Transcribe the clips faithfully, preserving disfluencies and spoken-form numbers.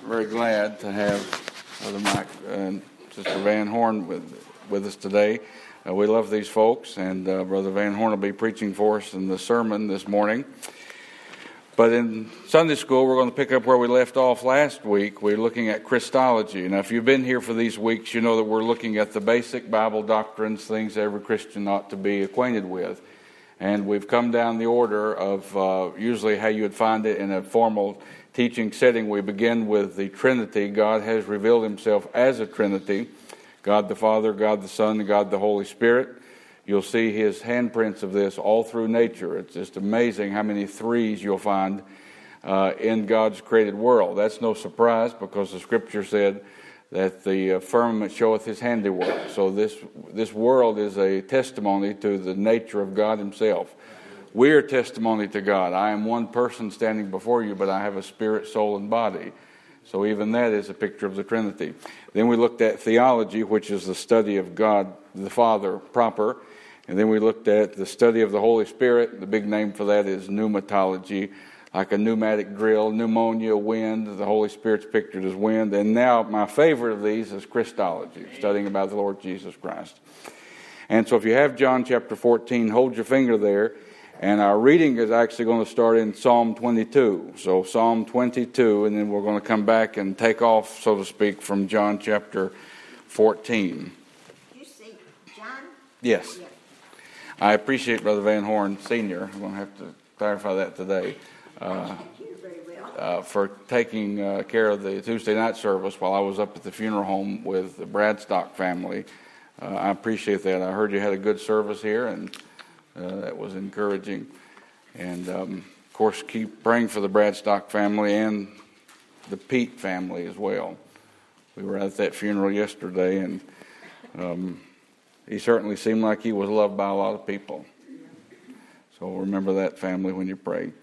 very glad to have Brother Mike and Sister Van Horn with with us today. Uh, we love these folks, and uh, Brother Van Horn will be preaching for us in the sermon this morning. But in Sunday school, we're going to pick up where we left off last week. We're looking at Christology. Now, if you've been here for these weeks, you know that we're looking at the basic Bible doctrines, things every Christian ought to be acquainted with. And we've come down the order of uh, usually how you would find it in a formal teaching setting. We begin with the Trinity. God has revealed himself as a Trinity. God the Father, God the Son, and God the Holy Spirit. You'll see his handprints of this all through nature. It's just amazing how many threes you'll find uh, in God's created world. That's no surprise, because the Scripture said that the uh, firmament showeth his handiwork. So this this world is a testimony to the nature of God himself. We are testimony to God. I am one person standing before you, but I have a spirit, soul, and body. So even that is a picture of the Trinity. Then we looked at theology, which is the study of God the Father proper. And then we looked at the study of the Holy Spirit. The big name for that is pneumatology, like a pneumatic drill, pneumonia, wind. The Holy Spirit's pictured as wind. And now my favorite of these is Christology, studying about the Lord Jesus Christ. And so if you have John chapter fourteen, hold your finger there. And our reading is actually going to start in Psalm twenty-two. So Psalm twenty-two, and then we're going to come back and take off, so to speak, from John chapter fourteen. You see John? Yes. Yes. I appreciate Brother Van Horn, Senior. I'm going to have to clarify that today. Uh, uh, for taking uh, care of the Tuesday night service while I was up at the funeral home with the Bradstock family. Uh, I appreciate that. I heard you had a good service here, and uh, that was encouraging. And, um, of course, keep praying for the Bradstock family and the Pete family as well. We were at that funeral yesterday, and um, he certainly seemed like he was loved by a lot of people. So remember that family when you pray.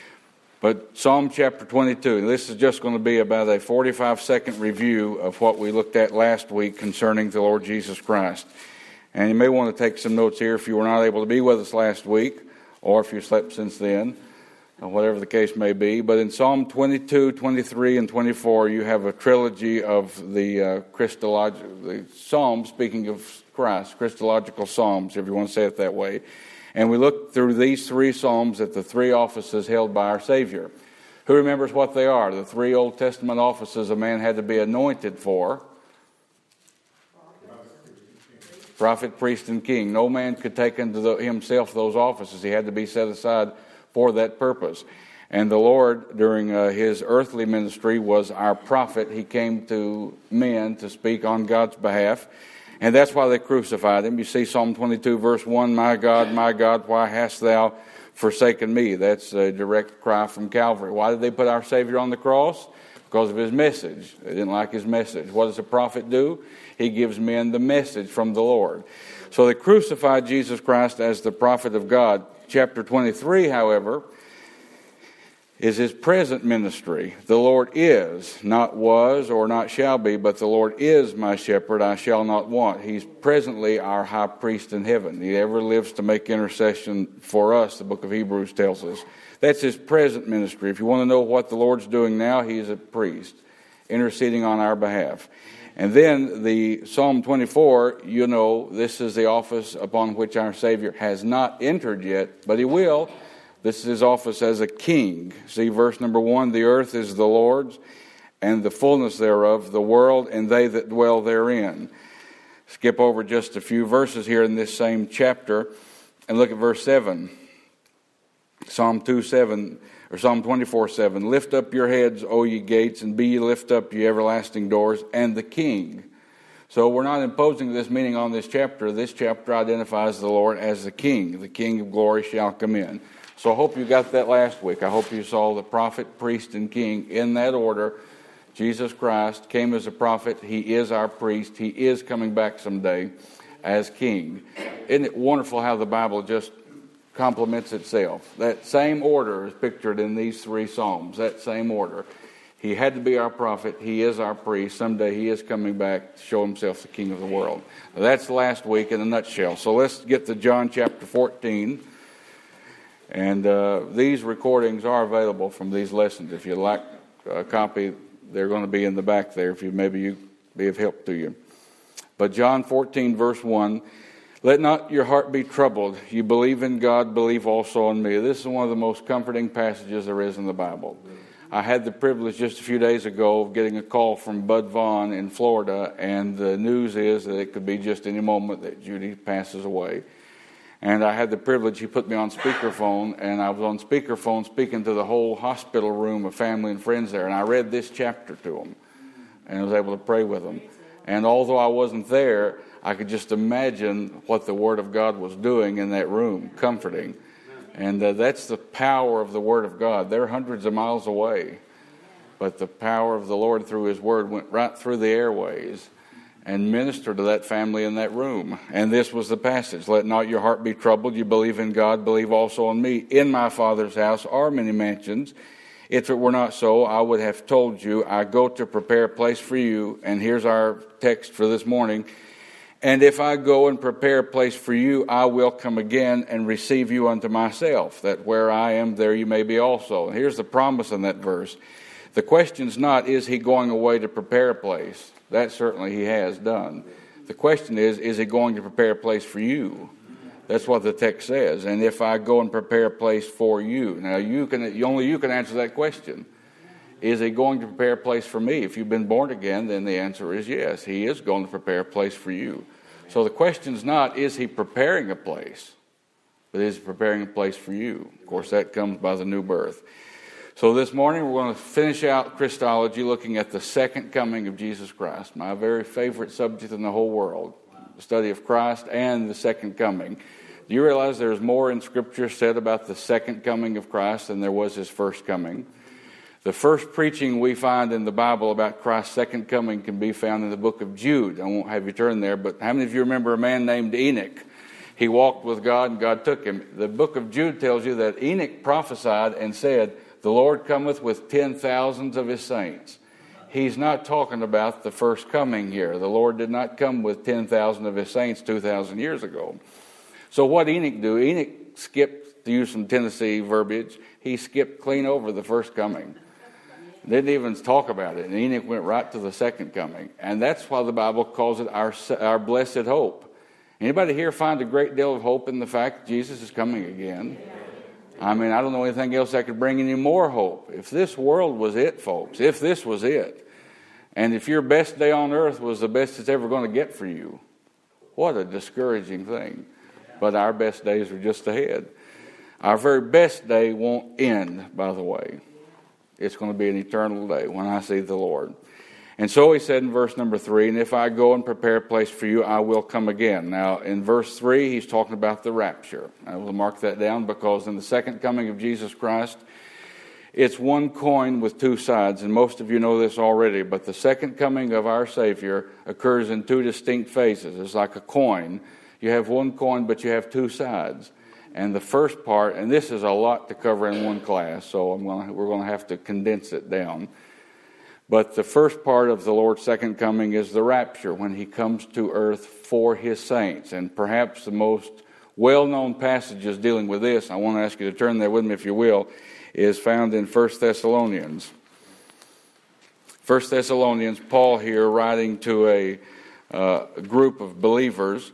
But Psalm chapter twenty-two, this is just going to be about a forty-five second review of what we looked at last week concerning the Lord Jesus Christ. And you may want to take some notes here if you were not able to be with us last week, or if you slept since then, or whatever the case may be. But in Psalm twenty-two, twenty-three, and twenty-four, you have a trilogy of the uh, Christological, the Psalms, speaking of Christ, Christological Psalms, if you want to say it that way. And we look through these three Psalms at the three offices held by our Savior. Who remembers what they are? The three Old Testament offices a man had to be anointed for. Prophet, priest, and king. No man could take unto the, himself those offices. He had to be set aside for that purpose. And the Lord, during uh, his earthly ministry, was our prophet. He came to men to speak on God's behalf. And that's why they crucified him. You see Psalm twenty-two, verse one, My God, my God, why hast thou forsaken me? That's a direct cry from Calvary. Why did they put our Savior on the cross? Because of his message. They didn't like his message. What does a prophet do? He gives men the message from the Lord. So they crucified Jesus Christ as the prophet of God. Chapter twenty-three, however, is his present ministry. The Lord is, not was or not shall be, but the Lord is my shepherd, I shall not want. He's presently our high priest in heaven. He ever lives to make intercession for us, the book of Hebrews tells us. That's his present ministry. If you want to know what the Lord's doing now, he is a priest, interceding on our behalf. And then the Psalm twenty-four, you know, this is the office upon which our Savior has not entered yet, but he will. This is his office as a king. See verse number one, the earth is the Lord's, and the fullness thereof, the world, and they that dwell therein. Skip over just a few verses here in this same chapter, and look at verse seven. Psalm two seven, or Psalm twenty-four seven. Lift up your heads, O ye gates, and be ye lift up, ye everlasting doors, and the King. So we're not imposing this meaning on this chapter. This chapter identifies the Lord as the King. The King of glory shall come in. So I hope you got that last week. I hope you saw the prophet, priest, and king in that order. Jesus Christ came as a prophet. He is our priest. He is coming back someday as king. Isn't it wonderful how the Bible just complements itself? That same order is pictured in these three Psalms, that same order. He had to be our prophet. He is our priest. Someday he is coming back to show himself the king of the world. Now, that's last week in a nutshell. So let's get to John chapter fourteen. And uh, these recordings are available from these lessons. If you'd like a copy, they're going to be in the back there if you maybe you be of help to you. But John fourteen, verse one, let not your heart be troubled. You believe in God, believe also in me. This is one of the most comforting passages there is in the Bible. I had the privilege just a few days ago of getting a call from Bud Vaughn in Florida, and the news is that it could be just any moment that Judy passes away. And I had the privilege, he put me on speakerphone, and I was on speakerphone speaking to the whole hospital room of family and friends there, and I read this chapter to them, and I was able to pray with them. And although I wasn't there, I could just imagine what the Word of God was doing in that room, comforting. And uh, that's the power of the Word of God. They're hundreds of miles away, but the power of the Lord through His Word went right through the airways and ministered to that family in that room. And this was the passage. Let not your heart be troubled. You believe in God, believe also in me. In my Father's house are many mansions. If it were not so, I would have told you, I go to prepare a place for you. And here's our text for this morning. And if I go and prepare a place for you, I will come again and receive you unto myself, that where I am, there you may be also. And here's the promise in that verse. The question's not, is he going away to prepare a place? That certainly he has done. The question is, is he going to prepare a place for you? That's what the text says. And if I go and prepare a place for you. Now, you can only you can answer that question. Is he going to prepare a place for me? If you've been born again, then the answer is yes. He is going to prepare a place for you. So the question's not, is he preparing a place? But is he preparing a place for you? Of course, that comes by the new birth. So this morning we're going to finish out Christology looking at the second coming of Jesus Christ, my very favorite subject in the whole world, the study of Christ and the second coming. Do you realize there's more in Scripture said about the second coming of Christ than there was his first coming? The first preaching we find in the Bible about Christ's second coming can be found in the book of Jude. I won't have you turn there, but how many of you remember a man named Enoch? He walked with God and God took him. The book of Jude tells you that Enoch prophesied and said, the Lord cometh with ten thousands of his saints. He's not talking about the first coming here. The Lord did not come with ten thousand of his saints two thousand years ago. So what Enoch do? Enoch skipped, to use some Tennessee verbiage, he skipped clean over the first coming. Didn't even talk about it. And Enoch went right to the second coming. And that's why the Bible calls it our, our blessed hope. Anybody here find a great deal of hope in the fact that Jesus is coming again? I mean, I don't know anything else that could bring any more hope. If this world was it, folks, if this was it, and if your best day on earth was the best it's ever going to get for you, what a discouraging thing. But our best days are just ahead. Our very best day won't end, by the way. It's going to be an eternal day when I see the Lord. And so he said in verse number three, and if I go and prepare a place for you, I will come again. Now, in verse three, he's talking about the rapture. I will mark that down because in the second coming of Jesus Christ, it's one coin with two sides, and most of you know this already, but the second coming of our Savior occurs in two distinct phases. It's like a coin. You have one coin, but you have two sides. And the first part, and this is a lot to cover in one class, so I'm going to, we're going to have to condense it down. But the first part of the Lord's second coming is the rapture, when he comes to earth for his saints. And perhaps the most well-known passages dealing with this, I want to ask you to turn there with me if you will, is found in First Thessalonians. First Thessalonians, Paul here writing to a, uh, a group of believers.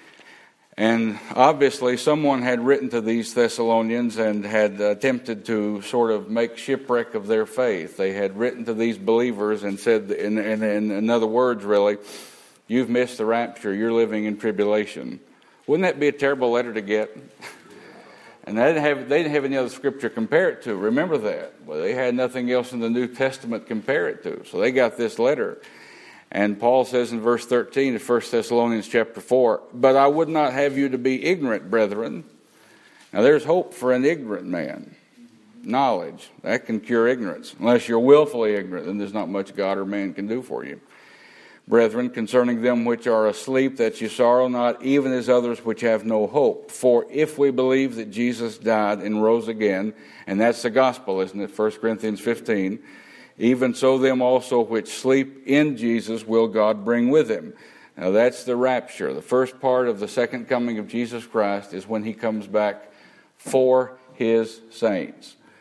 And obviously someone had written to these Thessalonians and had attempted to sort of make shipwreck of their faith. They had written to these believers and said, in, in, in other words really, you've missed the rapture, you're living in tribulation. Wouldn't that be a terrible letter to get? And they didn't have, they didn't have any other scripture to compare it to. Remember that. Well, they had nothing else in the New Testament to compare it to. So they got this letter. And Paul says in verse thirteen of First Thessalonians chapter four, but I would not have you to be ignorant, brethren. Now there's hope for an ignorant man. Knowledge, that can cure ignorance. Unless you're willfully ignorant, then there's not much God or man can do for you. Brethren, concerning them which are asleep, that you sorrow not, even as others which have no hope. For if we believe that Jesus died and rose again, and that's the gospel, isn't it? First Corinthians fifteen. Even so them also which sleep in Jesus will God bring with him. Now that's the rapture. The first part of the second coming of Jesus Christ is when he comes back for his saints.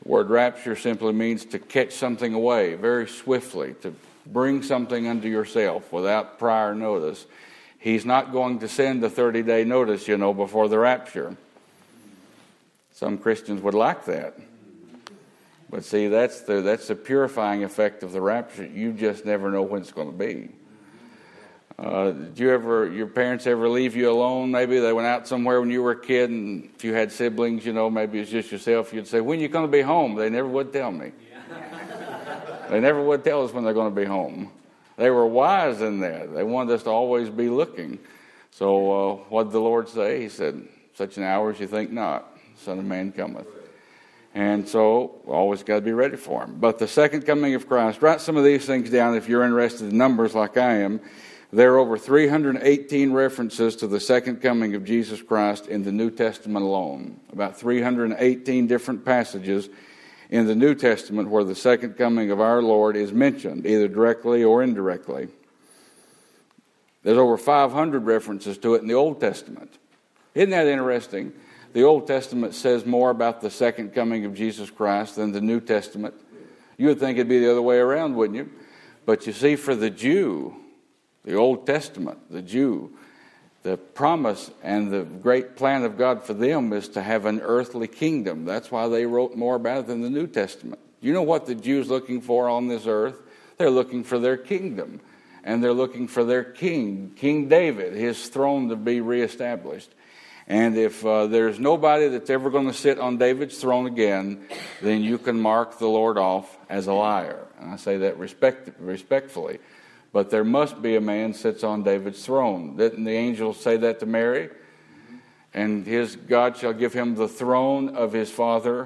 The word rapture simply means to catch something away very swiftly, to bring something unto yourself without prior notice. He's not going to send a thirty-day notice, you know, before the rapture. Some Christians would like that. But see, that's the that's the purifying effect of the rapture. You just never know when it's going to be. Uh, did you ever, your parents ever leave you alone? Maybe they went out somewhere when you were a kid, and if you had siblings, you know, maybe it's just yourself. You'd say, "When are you going to be home?" They never would tell me. Yeah. They never would tell us when they're going to be home. They were wise in that. They wanted us to always be looking. So uh, what did the Lord say? He said, "Such an hour as you think not, Son of Man cometh." And so we always got to be ready for him. But the second coming of Christ, write some of these things down if you're interested in numbers like I am. There are over three hundred eighteen references to the second coming of Jesus Christ in the New Testament alone. About three hundred eighteen different passages in the New Testament where the second coming of our Lord is mentioned, either directly or indirectly. There's over five hundred references to it in the Old Testament. Isn't that interesting? The Old Testament says more about the second coming of Jesus Christ than the New Testament. You would think it'd be the other way around, wouldn't you? But you see, for the Jew, the Old Testament, the Jew, the promise and the great plan of God for them is to have an earthly kingdom. That's why they wrote more about it than the New Testament. You know what the Jews looking for on this earth? They're looking for their kingdom. And they're looking for their king, King David, his throne to be reestablished. And if uh, there's nobody that's ever going to sit on David's throne again, then you can mark the Lord off as a liar. And I say that respect, respectfully. But there must be a man sits on David's throne. Didn't the angel say that to Mary? And his God shall give him the throne of his father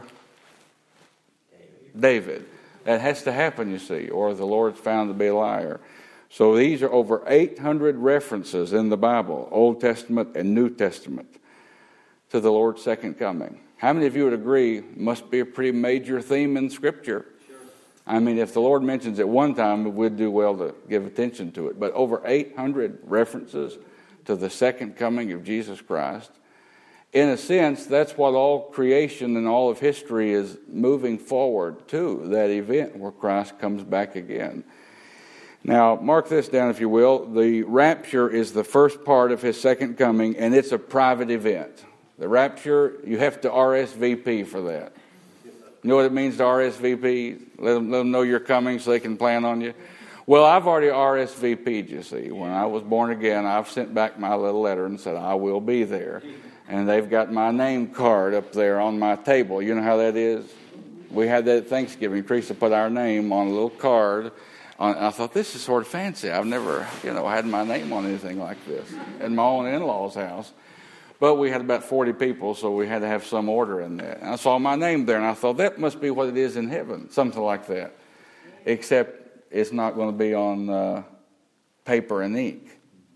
David. That has to happen, you see, or the Lord's found to be a liar. So these are over eight hundred references in the Bible, Old Testament and New Testament, to the Lord's second coming. How many of you would agree it must be a pretty major theme in Scripture? I mean, if the Lord mentions it one time, we'd do well to give attention to it. But over eight hundred references to the second coming of Jesus Christ. In a sense, that's what all creation and all of history is moving forward to, that event where Christ comes back again. Now, mark this down if you will. The rapture is the first part of his second coming, and it's a private event. The rapture, you have to R S V P for that. You know what it means to R S V P? Let them, let them know you're coming so they can plan on you. Well, I've already R S V P'd, you see. When I was born again, I've sent back my little letter and said, I will be there. And they've got my name card up there on my table. You know how that is? We had that at Thanksgiving. Teresa put our name on a little card. I thought, this is sort of fancy. I've never, you know, had my name on anything like this in my own in-laws' house. But we had about forty people, so we had to have some order in that. And I saw my name there, and I thought, that must be what it is in heaven, something like that. Except it's not going to be on uh, paper and ink.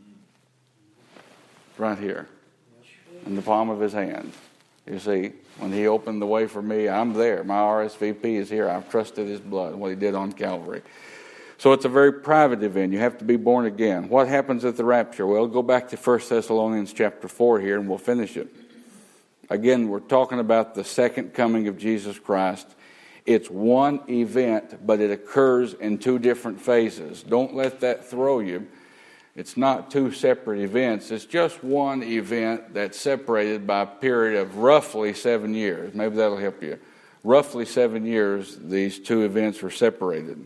Right here, in the palm of his hand. You see, when he opened the way for me, I'm there. My R S V P is here. I've trusted his blood, what he did on Calvary. So it's a very private event. You have to be born again. What happens at the rapture? Well, go back to First Thessalonians chapter four here, and we'll finish it. Again, we're talking about the second coming of Jesus Christ. It's one event, but it occurs in two different phases. Don't let that throw you. It's not two separate events. It's just one event that's separated by a period of roughly seven years. Maybe that'll help you. Roughly seven years, these two events were separated.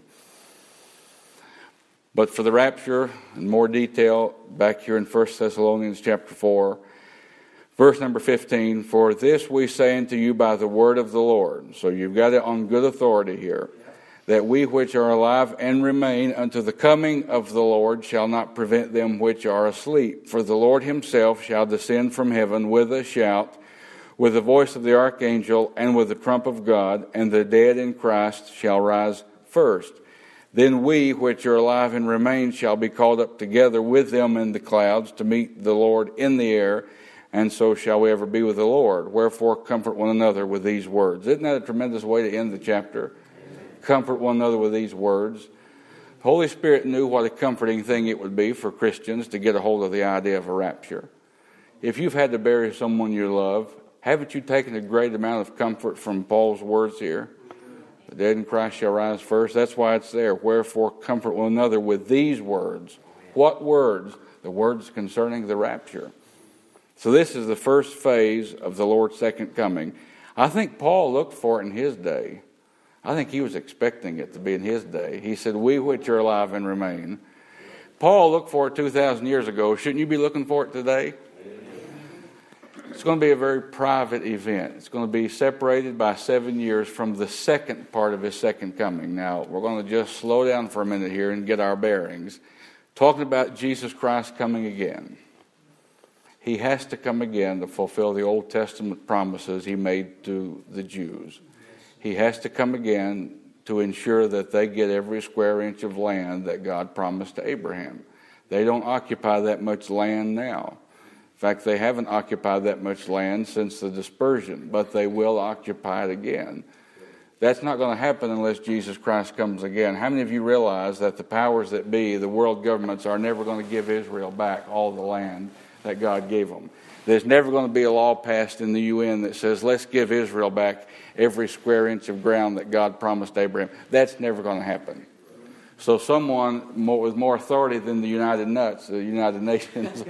But for the rapture, in more detail, back here in First Thessalonians chapter four, verse number fifteen, for this we say unto you by the word of the Lord. So you've got it on good authority here. That we which are alive and remain unto the coming of the Lord shall not prevent them which are asleep. For the Lord himself shall descend from heaven with a shout, with the voice of the archangel, and with the trump of God, and the dead in Christ shall rise first. Then we which are alive and remain shall be called up together with them in the clouds to meet the Lord in the air, and so shall we ever be with the Lord. Wherefore comfort one another with these words. Isn't that a tremendous way to end the chapter? Amen. Comfort one another with these words. The Holy Spirit knew what a comforting thing it would be for Christians to get a hold of the idea of a rapture. If you've had to bury someone you love, haven't you taken a great amount of comfort from Paul's words here? The dead in Christ shall rise first. That's why it's there. Wherefore comfort one another with these words. What words? The words concerning the rapture. So this is the first phase of the Lord's second coming. I think Paul looked for it in his day. I think he was expecting it to be in his day. He said, we which are alive and remain. Paul looked for it two thousand years ago. Shouldn't you be looking for it today? It's going to be a very private event. It's going to be separated by seven years from the second part of his second coming. Now, we're going to just slow down for a minute here and get our bearings. Talking about Jesus Christ coming again. He has to come again to fulfill the Old Testament promises he made to the Jews. He has to come again to ensure that they get every square inch of land that God promised to Abraham. They don't occupy that much land now. In fact, they haven't occupied that much land since the dispersion, but they will occupy it again. That's not going to happen unless Jesus Christ comes again. How many of you realize that the powers that be, the world governments, are never going to give Israel back all the land that God gave them? There's never going to be a law passed in the U N that says, let's give Israel back every square inch of ground that God promised Abraham. That's never going to happen. So someone more, with more authority than the United Nuts, the United Nations,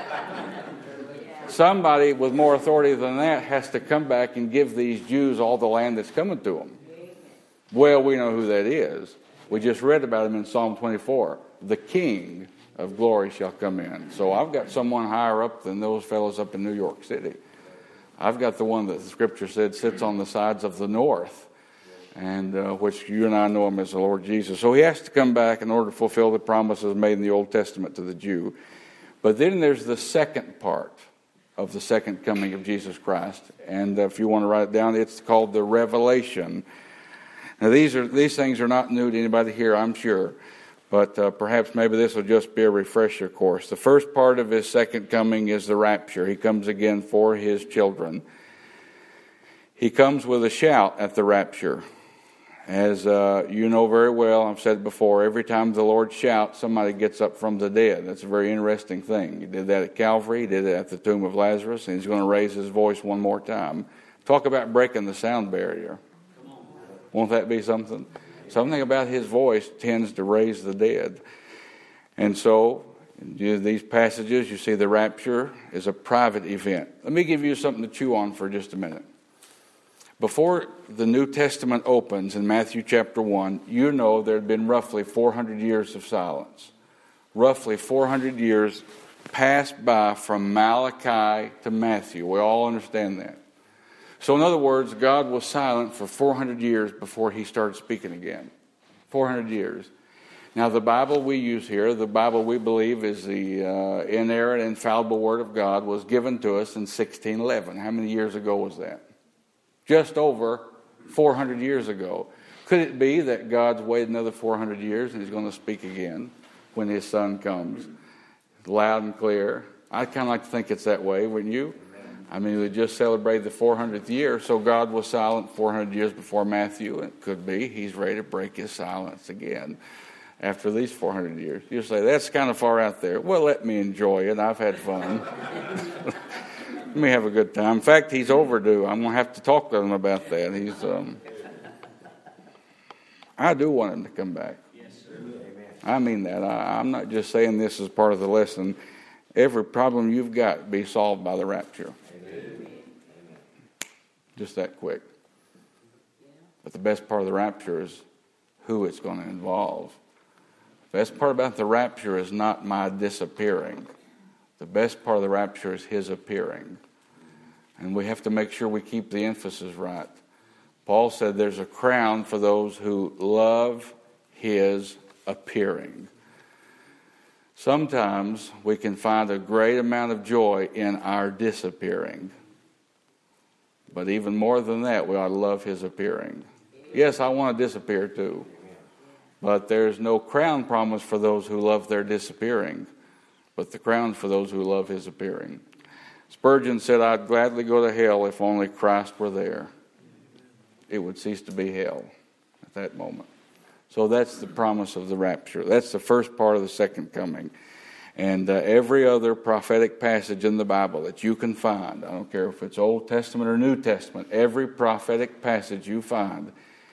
somebody with more authority than that has to come back and give these Jews all the land that's coming to them. Well, we know who that is. We just read about him in Psalm twenty-four. The King of glory shall come in. So I've got someone higher up than those fellows up in New York City. I've got the one that the Scripture said sits on the sides of the north, and uh, which you and I know him as the Lord Jesus. So he has to come back in order to fulfill the promises made in the Old Testament to the Jew. But then there's the second part of the second coming of Jesus Christ. And uh, if you want to write it down, it's called the revelation. Now these are these things are not new to anybody here, I'm sure. But uh, perhaps maybe this will just be a refresher course. The first part of his second coming is the rapture. He comes again for his children. He comes with a shout at the rapture. As uh, you know very well, I've said before, every time the Lord shouts, somebody gets up from the dead. That's a very interesting thing. He did that at Calvary. He did it at the tomb of Lazarus. And he's going to raise his voice one more time. Talk about breaking the sound barrier. Won't that be something? Something about his voice tends to raise the dead. And so, in these passages, you see the rapture is a private event. Let me give you something to chew on for just a minute. Before the New Testament opens in Matthew chapter one, you know there had been roughly four hundred years of silence. Roughly four hundred years passed by from Malachi to Matthew. We all understand that. So in other words, God was silent for four hundred years before he started speaking again. four hundred years. Now the Bible we use here, the Bible we believe is the uh, inerrant, infallible Word of God, was given to us in sixteen eleven. How many years ago was that? Just over four hundred years ago. Could it be that God's waited another four hundred years and he's going to speak again when his Son comes? Loud and clear. I kind of like to think it's that way, wouldn't you? I mean, we just celebrated the four hundredth year, so God was silent four hundred years before Matthew. It could be he's ready to break his silence again after these four hundred years. You say, that's kind of far out there. Well, let me enjoy it. I've had fun. Let me have a good time. In fact, he's overdue. I'm going to have to talk to him about that. He's. Um, I do want him to come back. Yes, sir. I mean that. I, I'm not just saying this as part of the lesson. Every problem you've got be solved by the rapture. Amen. Just that quick. But the best part of the rapture is who it's going to involve. The best part about the rapture is not my disappearing. The best part of the rapture is his appearing. And we have to make sure we keep the emphasis right. Paul said there's a crown for those who love his appearing. Sometimes we can find a great amount of joy in our disappearing. But even more than that, we ought to love his appearing. Yes, I want to disappear too. But there's no crown promised for those who love their disappearing. But the crown's for those who love his appearing. Spurgeon said, I'd gladly go to hell if only Christ were there. It would cease to be hell at that moment. So that's the promise of the rapture. That's the first part of the second coming. And uh, every other prophetic passage in the Bible that you can find, I don't care if it's Old Testament or New Testament, every prophetic passage you find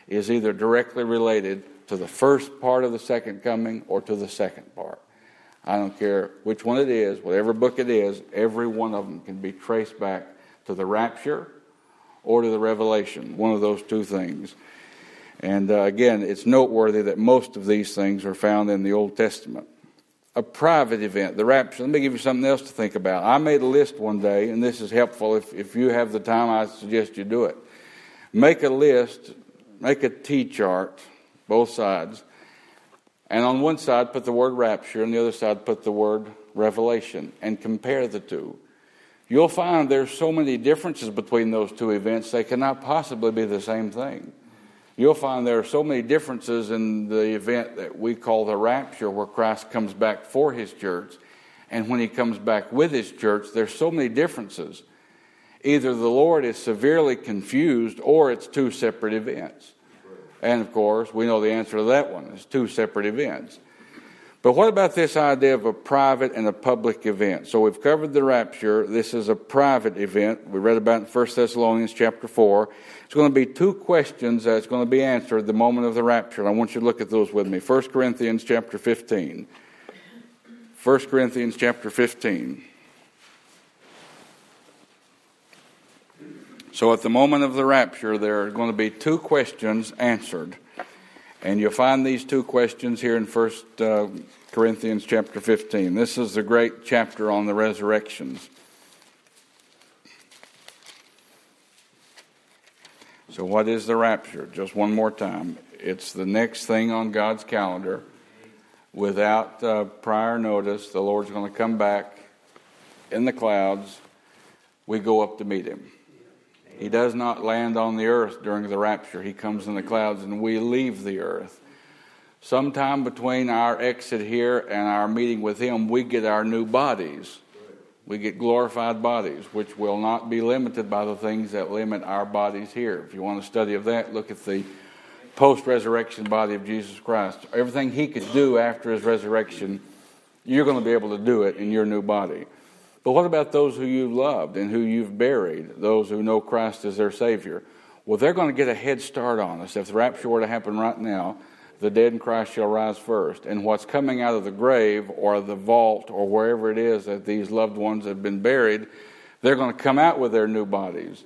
is either directly related to the first part of the second coming or to the second part. I don't care which one it is, whatever book it is, every one of them can be traced back to the rapture or to the revelation, one of those two things. And uh, again, it's noteworthy that most of these things are found in the Old Testament. A private event, the rapture. Let me give you something else to think about. I made a list one day, and this is helpful. If, if you have the time, I suggest you do it. Make a list, make a T-chart, both sides, and on one side put the word rapture, and the other side put the word revelation, and compare the two. You'll find there's so many differences between those two events, they cannot possibly be the same thing. You'll find there are so many differences in the event that we call the rapture, where Christ comes back for his church, and when he comes back with his church, there's so many differences. Either the Lord is severely confused, or it's two separate events. And of course, we know the answer to that one. It's two separate events. But what about this idea of a private and a public event? So we've covered the rapture. This is a private event. We read about it in First Thessalonians chapter four. It's going to be two questions that's going to be answered at the moment of the rapture. And I want you to look at those with me. First Corinthians chapter fifteen. First Corinthians chapter fifteen. So at the moment of the rapture, there are going to be two questions answered. And you'll find these two questions here in First uh, Corinthians chapter fifteen. This is the great chapter on the resurrections. So what is the rapture? Just one more time. It's the next thing on God's calendar. Without uh, prior notice, the Lord's going to come back in the clouds. We go up to meet him. He does not land on the earth during the rapture. He comes in the clouds and we leave the earth. Sometime between our exit here and our meeting with him, we get our new bodies. We get glorified bodies, which will not be limited by the things that limit our bodies here. If you want to study of that, look at the post-resurrection body of Jesus Christ. Everything he could do after his resurrection, you're going to be able to do it in your new body. But what about those who you've loved and who you've buried, those who know Christ as their Savior? Well, they're going to get a head start on us. If the rapture were to happen right now, the dead in Christ shall rise first. And what's coming out of the grave or the vault or wherever it is that these loved ones have been buried, they're going to come out with their new bodies.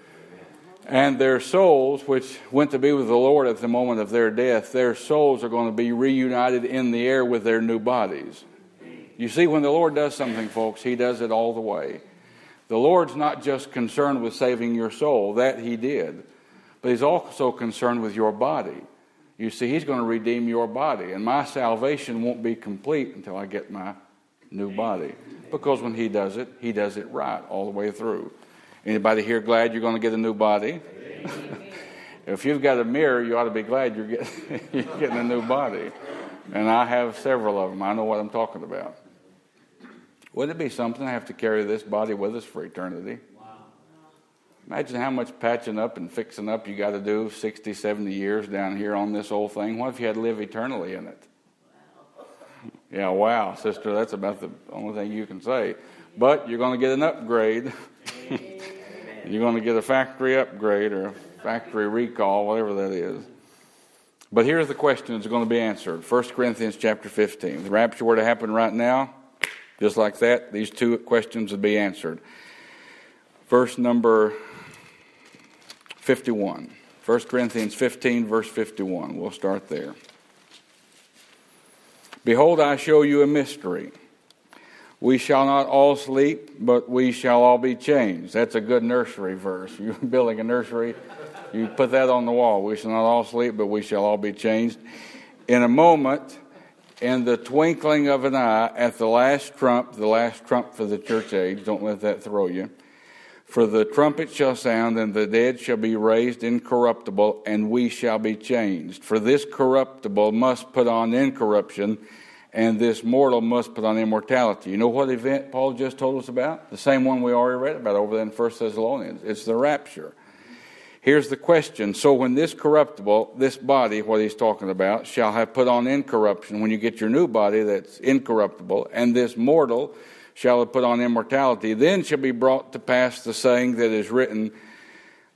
And their souls, which went to be with the Lord at the moment of their death, their souls are going to be reunited in the air with their new bodies. You see, when the Lord does something, folks, he does it all the way. The Lord's not just concerned with saving your soul. That he did. But he's also concerned with your body. You see, he's going to redeem your body. And my salvation won't be complete until I get my new body. Because when he does it, he does it right all the way through. Anybody here glad you're going to get a new body? If you've got a mirror, you ought to be glad you're getting, you're getting a new body. And I have several of them. I know what I'm talking about. Wouldn't it be something to have to carry this body with us for eternity? Wow. Imagine how much patching up and fixing up you got to do sixty, seventy years down here on this old thing. What if you had to live eternally in it? Wow. Yeah, wow, sister, that's about the only thing you can say. But you're going to get an upgrade. You're going to get a factory upgrade or a factory recall, whatever that is. But here's the question that's going to be answered. First Corinthians chapter fifteen. If the rapture were to happen right now, just like that, these two questions would be answered. Verse number fifty-one. First Corinthians fifteen, verse fifty-one. We'll start there. Behold, I show you a mystery. We shall not all sleep, but we shall all be changed. That's a good nursery verse. You're building a nursery, you put that on the wall. We shall not all sleep, but we shall all be changed. In a moment, in the twinkling of an eye, at the last trump, the last trump for the church age, don't let that throw you. For the trumpet shall sound, and the dead shall be raised incorruptible, and we shall be changed. For this corruptible must put on incorruption, and this mortal must put on immortality. You know what event Paul just told us about? The same one we already read about over there in First Thessalonians. It's the rapture. Here's the question. So when this corruptible, this body, what he's talking about, shall have put on incorruption, when you get your new body that's incorruptible, and this mortal shall have put on immortality, then shall be brought to pass the saying that is written,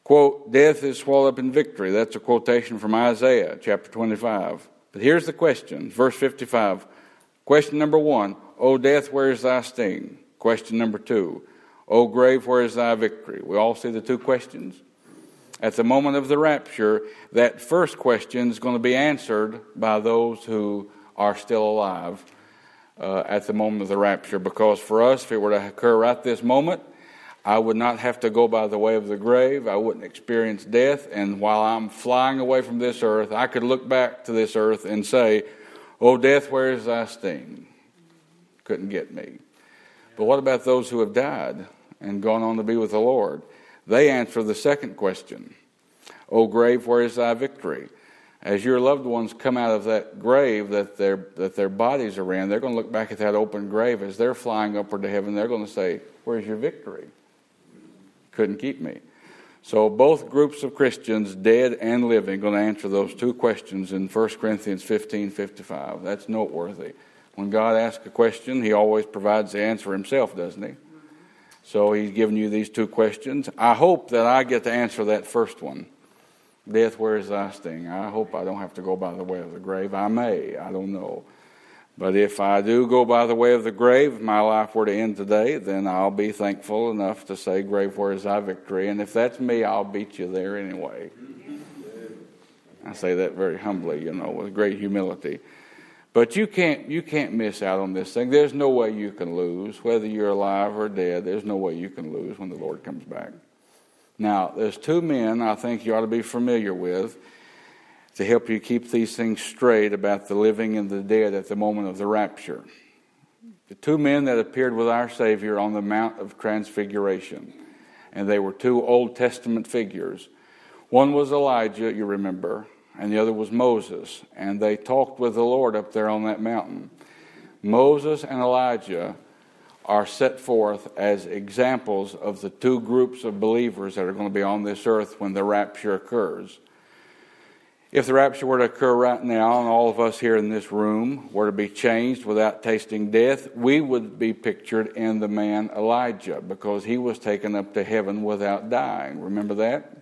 Quote, death is swallowed up in victory. That's a quotation from Isaiah chapter twenty-five. But here's the question, verse fifty-five. Question number one, O death, where is thy sting? Question number two, O grave, where is thy victory? We all see the two questions. At the moment of the rapture, that first question is going to be answered by those who are still alive uh, at the moment of the rapture. Because for us, if it were to occur right this moment, I would not have to go by the way of the grave. I wouldn't experience death. And while I'm flying away from this earth, I could look back to this earth and say, O death, where is thy sting? Couldn't get me. But what about those who have died and gone on to be with the Lord? They answer the second question. O grave, where is thy victory? As your loved ones come out of that grave that their that their bodies are in, they're going to look back at that open grave as they're flying upward to heaven. They're going to say, where's your victory? Couldn't keep me. So both groups of Christians, dead and living, are going to answer those two questions in First Corinthians fifteen fifty-five. That's noteworthy. When God asks a question, he always provides the answer himself, doesn't he? So he's given you these two questions. I hope that I get to answer that first one. Death, where is thy sting? I hope I don't have to go by the way of the grave. I may. I don't know. But if I do go by the way of the grave, if my life were to end today, then I'll be thankful enough to say, grave, where is thy victory? And if that's me, I'll beat you there anyway. I say that very humbly, you know, with great humility. But you can't you can't miss out on this thing. There's no way you can lose. Whether you're alive or dead, there's no way you can lose when the Lord comes back. Now, there's two men I think you ought to be familiar with to help you keep these things straight about the living and the dead at the moment of the rapture. The two men that appeared with our Savior on the Mount of Transfiguration. And they were two Old Testament figures. One was Elijah, you remember, and the other was Moses. And they talked with the Lord up there on that mountain. Moses and Elijah are set forth as examples of the two groups of believers that are going to be on this earth when the rapture occurs. If the rapture were to occur right now and all of us here in this room were to be changed without tasting death, we would be pictured in the man Elijah because he was taken up to heaven without dying. Remember that?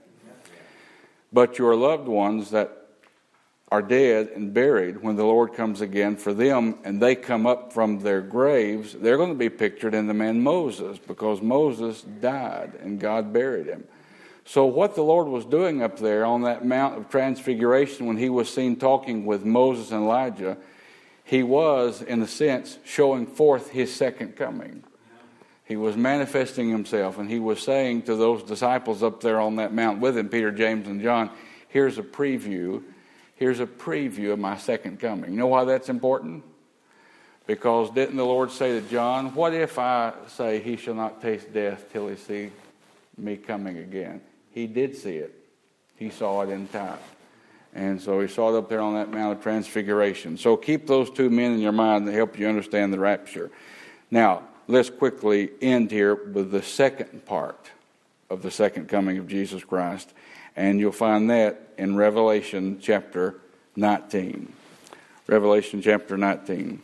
But your loved ones that are dead and buried when the Lord comes again for them and they come up from their graves, they're going to be pictured in the man Moses because Moses died and God buried him. So what the Lord was doing up there on that Mount of Transfiguration when he was seen talking with Moses and Elijah, he was, in a sense, showing forth his second coming. He was manifesting himself, and he was saying to those disciples up there on that mount with him, Peter, James, and John, here's a preview, here's a preview of my second coming. You know why that's important? Because didn't the Lord say to John, what if I say he shall not taste death till he see me coming again? He did see it. He saw it in time. And so he saw it up there on that Mount of Transfiguration. So keep those two men in your mind to help you understand the rapture. Now, let's quickly end here with the second part of the second coming of Jesus Christ. And you'll find that in Revelation chapter nineteen. Revelation chapter nineteen.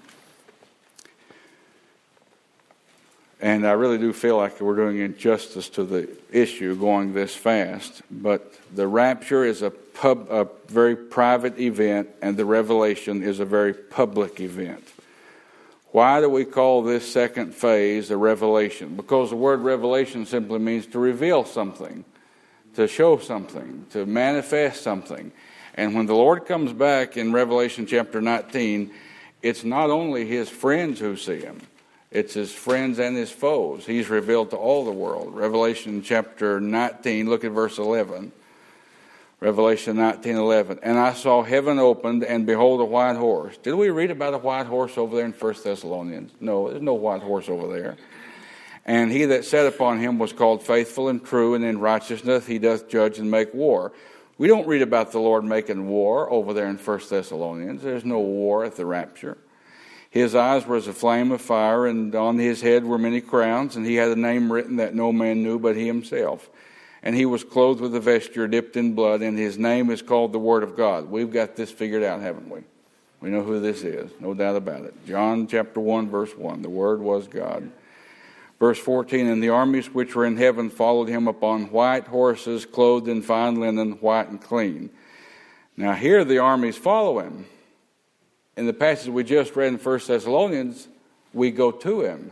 And I really do feel like we're doing injustice to the issue going this fast. But the rapture is a, pub, a very private event, and the revelation is a very public event. Why do we call this second phase a revelation? Because the word revelation simply means to reveal something, to show something, to manifest something. And when the Lord comes back in Revelation chapter nineteen, it's not only his friends who see him. It's his friends and his foes. He's revealed to all the world. Revelation chapter nineteen, look at verse eleven. Revelation nineteen eleven. And I saw heaven opened, and behold, a white horse. Did we read about a white horse over there in First Thessalonians? No, there's no white horse over there. And he that sat upon him was called Faithful and True, and in righteousness he doth judge and make war. We don't read about the Lord making war over there in First Thessalonians. There's no war at the rapture. His eyes were as a flame of fire, and on his head were many crowns, and he had a name written that no man knew but he himself. And he was clothed with a vesture dipped in blood, and his name is called the Word of God. We've got this figured out, haven't we? We know who this is, no doubt about it. John chapter one, verse one, the Word was God. Verse fourteen, and the armies which were in heaven followed him upon white horses, clothed in fine linen, white and clean. Now here the armies follow him. In the passage we just read in First Thessalonians, we go to him.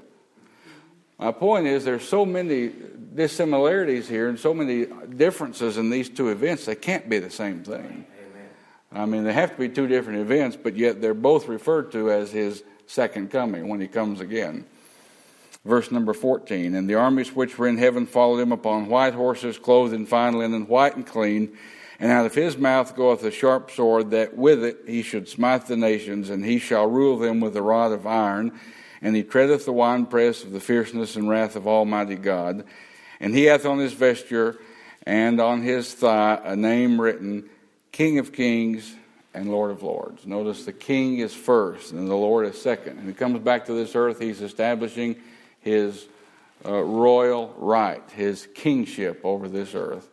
My point is there's so many dissimilarities here and so many differences in these two events, they can't be the same thing. Amen. I mean, they have to be two different events, but yet they're both referred to as his second coming, when he comes again. Verse number fourteen, and the armies which were in heaven followed him upon white horses, clothed in fine linen, white and clean. And out of his mouth goeth a sharp sword, that with it he should smite the nations, and he shall rule them with a rod of iron. And he treadeth the winepress of the fierceness and wrath of Almighty God. And he hath on his vesture and on his thigh a name written, King of Kings and Lord of Lords. Notice the King is first and the Lord is second. And he comes back to this earth, he's establishing his uh, royal right, his kingship over this earth.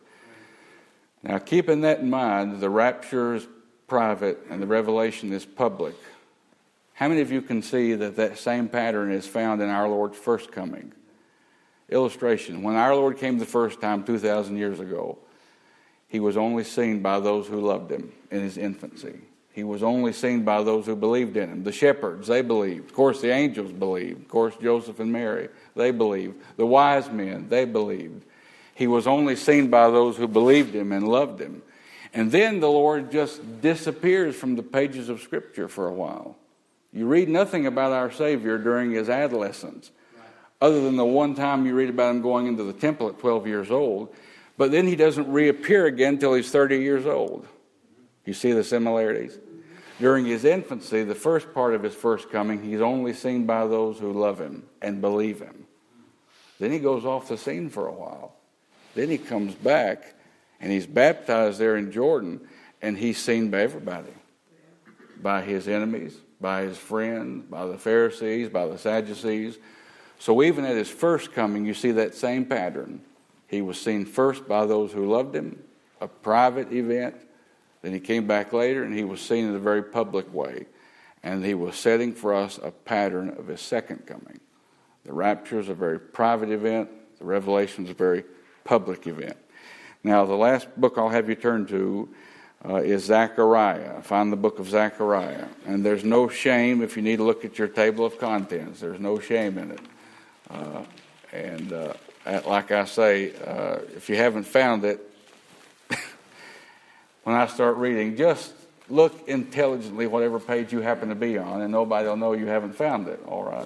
Now, keeping that in mind, the rapture is private and the revelation is public. How many of you can see that that same pattern is found in our Lord's first coming? Illustration, when our Lord came the first time two thousand years ago, he was only seen by those who loved him in his infancy. He was only seen by those who believed in him. The shepherds, they believed. Of course, the angels believed. Of course, Joseph and Mary, they believed. The wise men, they believed. He was only seen by those who believed him and loved him. And then the Lord just disappears from the pages of Scripture for a while. You read nothing about our Savior during his adolescence, other than the one time you read about him going into the temple at twelve years old. But then he doesn't reappear again until he's thirty years old. You see the similarities? During his infancy, the first part of his first coming, he's only seen by those who love him and believe him. Then he goes off the scene for a while. Then he comes back, and he's baptized there in Jordan, and he's seen by everybody. By his enemies, by his friends, by the Pharisees, by the Sadducees. So even at his first coming, you see that same pattern. He was seen first by those who loved him, a private event. Then he came back later, and he was seen in a very public way. And he was setting for us a pattern of his second coming. The rapture is a very private event. The revelation is a very public event. Now, the last book I'll have you turn to uh, is Zechariah. Find the book of Zechariah. And there's no shame if you need to look at your table of contents. There's no shame in it. Uh, and uh, like I say, uh, if you haven't found it, when I start reading, just look intelligently whatever page you happen to be on, and nobody will know you haven't found it, all right?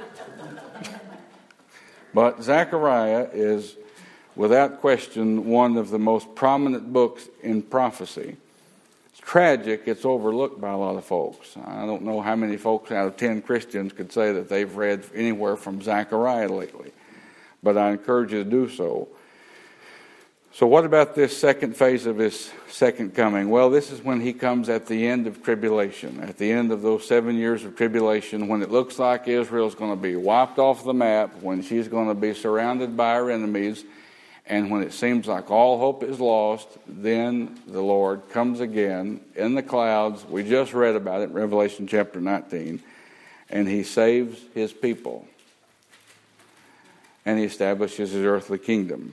But Zechariah is, without question, one of the most prominent books in prophecy. It's tragic, it's overlooked by a lot of folks. I don't know how many folks out of ten Christians could say that they've read anywhere from Zechariah lately, but I encourage you to do so. So what about this second phase of his second coming? Well, this is when he comes at the end of tribulation, at the end of those seven years of tribulation, when it looks like Israel's going to be wiped off the map, when she's going to be surrounded by her enemies, and when it seems like all hope is lost, then the Lord comes again in the clouds. We just read about it in Revelation chapter nineteen, and he saves his people, and he establishes his earthly kingdom.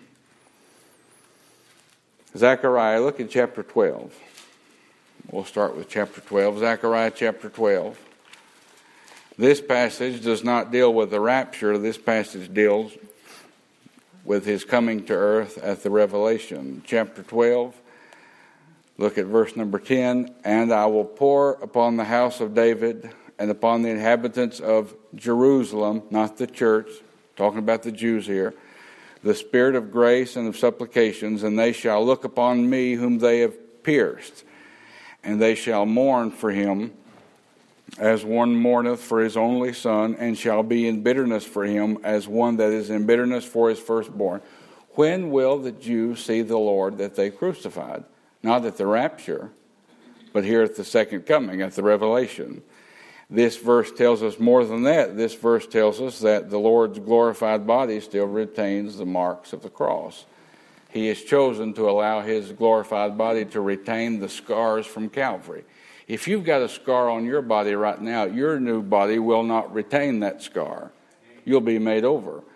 Zechariah, look at chapter twelve. We'll start with chapter twelve. Zechariah chapter twelve. This passage does not deal with the rapture. This passage deals with his coming to earth at the revelation. Chapter twelve, look at verse number ten. And I will pour upon the house of David and upon the inhabitants of Jerusalem, not the church, talking about the Jews here, the spirit of grace and of supplications, and they shall look upon me whom they have pierced, and they shall mourn for him as one mourneth for his only son, and shall be in bitterness for him as one that is in bitterness for his firstborn. When will the Jews see the Lord that they crucified? Not at the rapture, but here at the second coming, at the revelation. This verse tells us more than that. This verse tells us that the Lord's glorified body still retains the marks of the cross. He has chosen to allow his glorified body to retain the scars from Calvary. If you've got a scar on your body right now, your new body will not retain that scar. You'll be made over.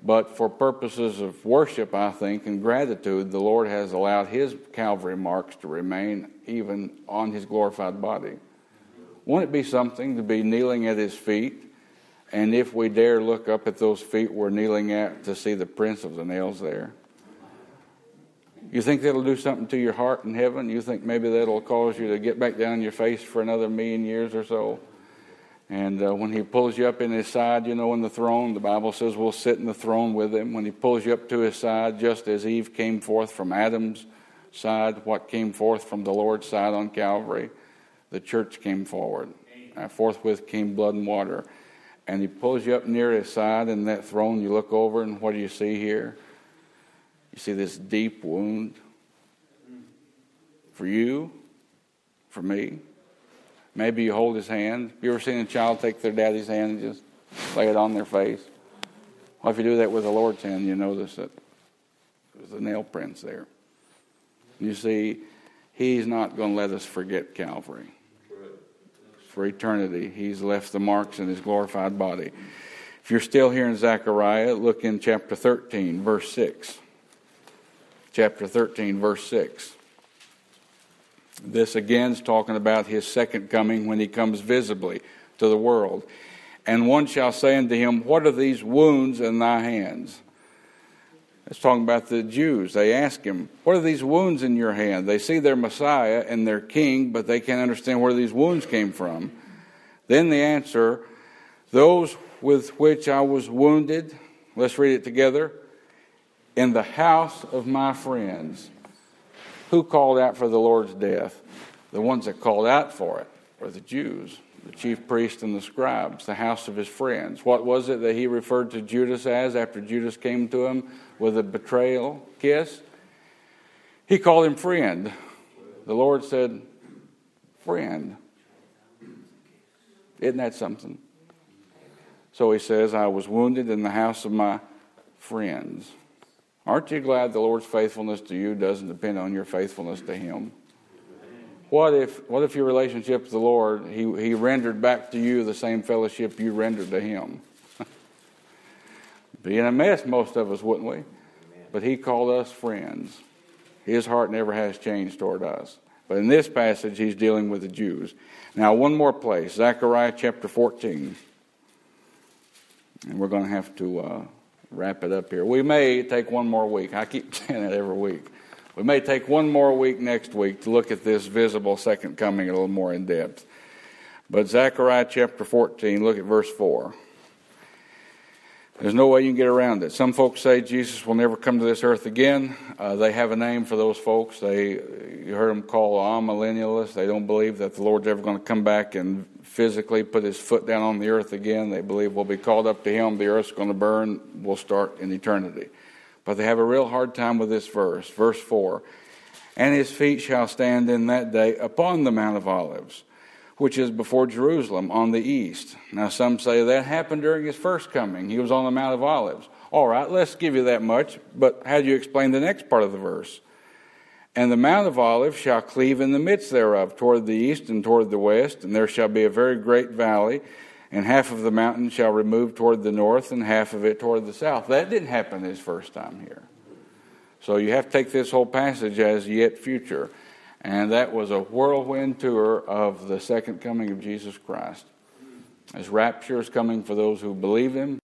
But for purposes of worship, I think, and gratitude, the Lord has allowed his Calvary marks to remain even on his glorified body. Won't it be something to be kneeling at his feet, and if we dare look up at those feet we're kneeling at, to see the prints of the nails there? You think that'll do something to your heart in heaven? You think maybe that'll cause you to get back down on your face for another million years or so? And uh, when he pulls you up in his side, you know, in the throne, the Bible says we'll sit in the throne with him. When he pulls you up to his side, just as Eve came forth from Adam's side, what came forth from the Lord's side on Calvary, the church came forward. And forthwith came blood and water. And he pulls you up near his side, and that throne, you look over, and what do you see here? You see this deep wound for you, for me. Maybe you hold his hand. You ever seen a child take their daddy's hand and just lay it on their face? Well, if you do that with the Lord's hand, you notice that there's the nail prints there. You see, he's not going to let us forget Calvary. For eternity, he's left the marks in his glorified body. If you're still here in Zechariah, look in chapter thirteen, verse six. Chapter thirteen, verse six. This again is talking about his second coming when he comes visibly to the world. And one shall say unto him, what are these wounds in thy hands? It's talking about the Jews. They ask him, what are these wounds in your hand? They see their Messiah and their king, but they can't understand where these wounds came from. Then the answer, those with which I was wounded, let's read it together, in the house of my friends. Who called out for the Lord's death? The ones that called out for it were the Jews, the chief priests and the scribes, the house of his friends. What was it that he referred to Judas as after Judas came to him with a betrayal kiss? He called him friend. The Lord said, friend. Isn't that something? So he says, I was wounded in the house of my friends. Aren't you glad the Lord's faithfulness to you doesn't depend on your faithfulness to him? What if what if your relationship with the Lord, he, he rendered back to you the same fellowship you rendered to him? Be in a mess, most of us, wouldn't we? But he called us friends. His heart never has changed toward us. But in this passage, he's dealing with the Jews. Now, one more place, Zechariah chapter fourteen. And we're going to have to uh, wrap it up here. We may take one more week. I keep saying that every week. We may take one more week next week to look at this visible second coming a little more in depth. But Zechariah chapter fourteen, look at verse four. There's no way you can get around it. Some folks say Jesus will never come to this earth again. Uh, they have a name for those folks. They, you heard them called amillennialists. They don't believe that the Lord's ever going to come back and physically put his foot down on the earth again. They believe we'll be called up to him. The earth's going to burn. We'll start in eternity. But they have a real hard time with this verse. Verse four. And his feet shall stand in that day upon the Mount of Olives, which is before Jerusalem on the east. Now some say that happened during his first coming. He was on the Mount of Olives. All right, let's give you that much. But how do you explain the next part of the verse? And the Mount of Olives shall cleave in the midst thereof, toward the east and toward the west, and there shall be a very great valley, and half of the mountain shall remove toward the north, and half of it toward the south. That didn't happen his first time here. So you have to take this whole passage as yet future. And that was a whirlwind tour of the second coming of Jesus Christ. His rapture is coming for those who believe him.